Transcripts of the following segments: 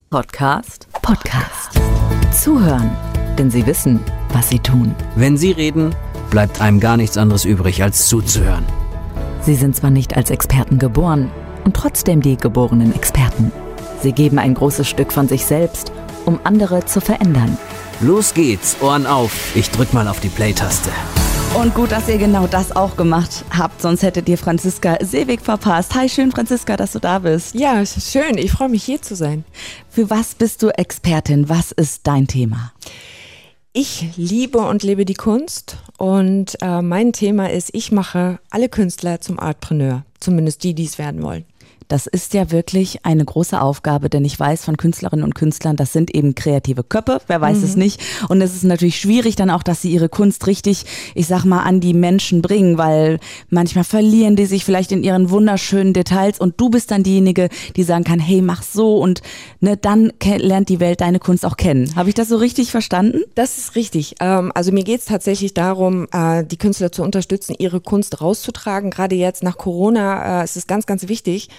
Podcast. Zuhören, denn sie wissen, was sie tun. Wenn sie reden, bleibt einem gar nichts anderes übrig, als zuzuhören. Sie sind zwar nicht als Experten geboren und trotzdem die geborenen Experten. Sie geben ein großes Stück von sich selbst, um andere zu verändern. Los geht's, Ohren auf. Ich drück mal auf die Play-Taste. Und gut, dass ihr genau das auch gemacht habt, sonst hättet ihr Franziska Seeweg verpasst. Hi, schön Franziska, dass du da bist. Ja, schön, ich freue mich hier zu sein. Für was bist du Expertin? Was ist dein Thema? Ich liebe und lebe die Kunst und mein Thema ist, ich mache alle Künstler zum Artpreneur, zumindest die es werden wollen. Das ist ja wirklich eine große Aufgabe, denn ich weiß von Künstlerinnen und Künstlern, das sind eben kreative Köpfe, wer weiß es nicht. Und es ist natürlich schwierig dann auch, dass sie ihre Kunst richtig, ich sag mal, an die Menschen bringen, weil manchmal verlieren die sich vielleicht in ihren wunderschönen Details und du bist dann diejenige, die sagen kann, hey, mach so und ne, dann lernt die Welt deine Kunst auch kennen. Habe ich das so richtig verstanden? Das ist richtig. Also mir geht es tatsächlich darum, die Künstler zu unterstützen, ihre Kunst rauszutragen. Gerade jetzt nach Corona ist es ganz, ganz wichtig.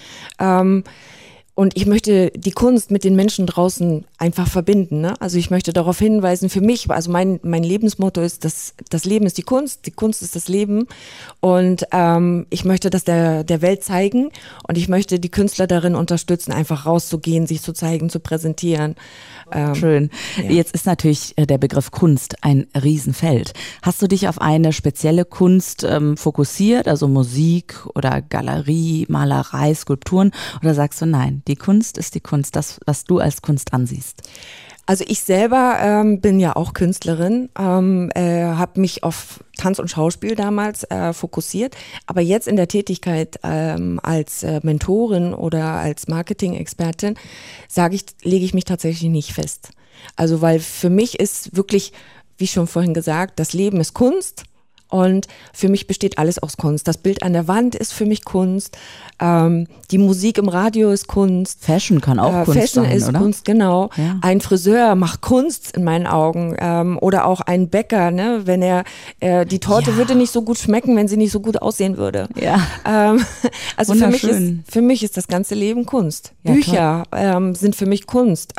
Und ich möchte die Kunst mit den Menschen draußen einfach verbinden. Ne? Also ich möchte darauf hinweisen, für mich, also mein Lebensmotto ist, das Leben ist die Kunst ist das Leben. Und ich möchte das der Welt zeigen und ich möchte die Künstler darin unterstützen, einfach rauszugehen, sich zu zeigen, zu präsentieren. Schön. Ja. Jetzt ist natürlich der Begriff Kunst ein Riesenfeld. Hast du dich auf eine spezielle Kunst fokussiert, also Musik oder Galerie, Malerei, Skulpturen? Oder sagst du, nein, die Kunst ist die Kunst, das, was du als Kunst ansiehst? Also ich selber bin ja auch Künstlerin, habe mich auf Tanz und Schauspiel damals fokussiert, aber jetzt in der Tätigkeit als Mentorin oder als Marketing-Expertin lege ich mich tatsächlich nicht fest. Also weil für mich ist wirklich, wie schon vorhin gesagt, das Leben ist Kunst. Und für mich besteht alles aus Kunst. Das Bild an der Wand ist für mich Kunst. Die Musik im Radio ist Kunst. Fashion kann auch Kunst Fashion sein, ist oder? Kunst, genau. Ja. Ein Friseur macht Kunst in meinen Augen. Oder auch ein Bäcker, ne? Wenn die Torte würde nicht so gut schmecken, wenn sie nicht so gut aussehen würde. Ja. Also für mich ist das ganze Leben Kunst. Ja, Bücher sind für mich Kunst.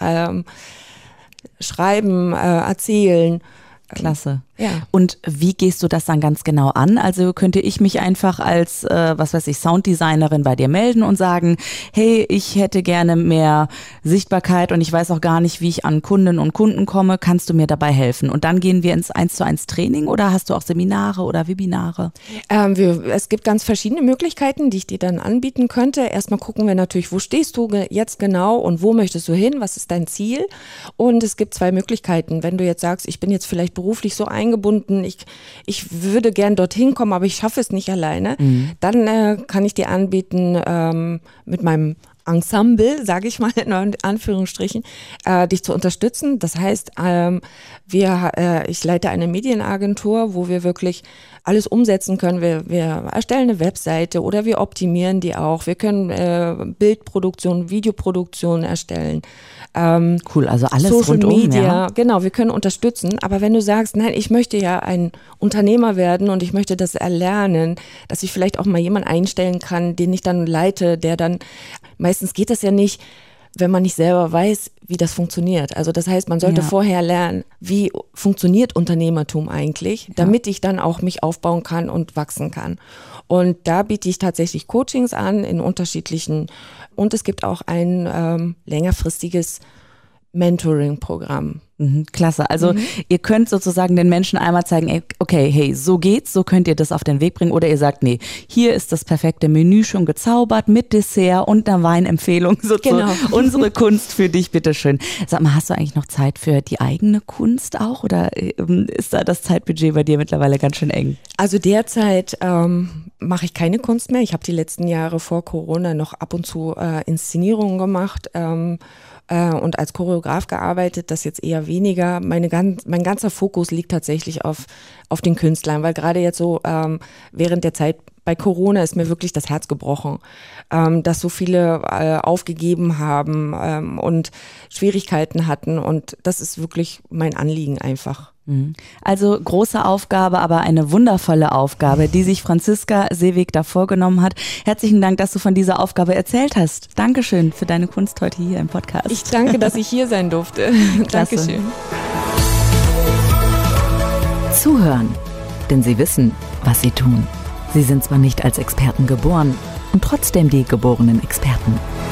Schreiben, erzählen. Klasse. Ja. Und wie gehst du das dann ganz genau an? Also könnte ich mich einfach als, Sounddesignerin bei dir melden und sagen, hey, ich hätte gerne mehr Sichtbarkeit und ich weiß auch gar nicht, wie ich an Kundinnen und Kunden komme. Kannst du mir dabei helfen? Und dann gehen wir ins 1:1 Training oder hast du auch Seminare oder Webinare? Es gibt ganz verschiedene Möglichkeiten, die ich dir dann anbieten könnte. Erstmal gucken wir natürlich, wo stehst du jetzt genau und wo möchtest du hin? Was ist dein Ziel? Und es gibt 2 Möglichkeiten. Wenn du jetzt sagst, ich bin jetzt vielleicht beruflich so eingebunden, ich würde gern dorthin kommen, aber ich schaffe es nicht alleine, dann kann ich dir anbieten, mit meinem Ensemble, sage ich mal in Anführungsstrichen, dich zu unterstützen. Das heißt, ich leite eine Medienagentur, wo wir wirklich alles umsetzen können. Wir erstellen eine Webseite oder wir optimieren die auch. Wir können Bildproduktion, Videoproduktion erstellen. Cool, also alles Social rundum, Media, ja. genau, wir können unterstützen. Aber wenn du sagst, nein, ich möchte ja ein Unternehmer werden und ich möchte das erlernen, dass ich vielleicht auch mal jemanden einstellen kann, den ich dann leite, der dann, meistens geht das ja nicht, wenn man nicht selber weiß, wie das funktioniert. Also das heißt, man sollte vorher lernen, wie funktioniert Unternehmertum eigentlich, damit ich dann auch mich aufbauen kann und wachsen kann. Und da biete ich tatsächlich Coachings an in unterschiedlichen, und es gibt auch ein längerfristiges Mentoring-Programm. Klasse. Also ihr könnt sozusagen den Menschen einmal zeigen, ey, okay, hey, so geht's, so könnt ihr das auf den Weg bringen. Oder ihr sagt, nee, hier ist das perfekte Menü schon gezaubert mit Dessert und einer Weinempfehlung. Sozusagen. Genau. Unsere Kunst für dich, bitteschön. Sag mal, hast du eigentlich noch Zeit für die eigene Kunst auch? Oder ist da das Zeitbudget bei dir mittlerweile ganz schön eng? Also derzeit mache ich keine Kunst mehr. Ich habe die letzten Jahre vor Corona noch ab und zu Inszenierungen gemacht. Und als Choreograf gearbeitet, das jetzt eher weniger. Mein ganzer Fokus liegt tatsächlich auf den Künstlern, weil gerade jetzt so während der Zeit bei Corona ist mir wirklich das Herz gebrochen, dass so viele aufgegeben haben und Schwierigkeiten hatten, und das ist wirklich mein Anliegen einfach. Also große Aufgabe, aber eine wundervolle Aufgabe, die sich Franziska Seeweg da vorgenommen hat. Herzlichen Dank, dass du von dieser Aufgabe erzählt hast. Dankeschön für deine Kunst heute hier im Podcast. Ich danke Danke, dass ich hier sein durfte. Dankeschön. Zuhören, denn sie wissen, was sie tun. Sie sind zwar nicht als Experten geboren und trotzdem die geborenen Experten.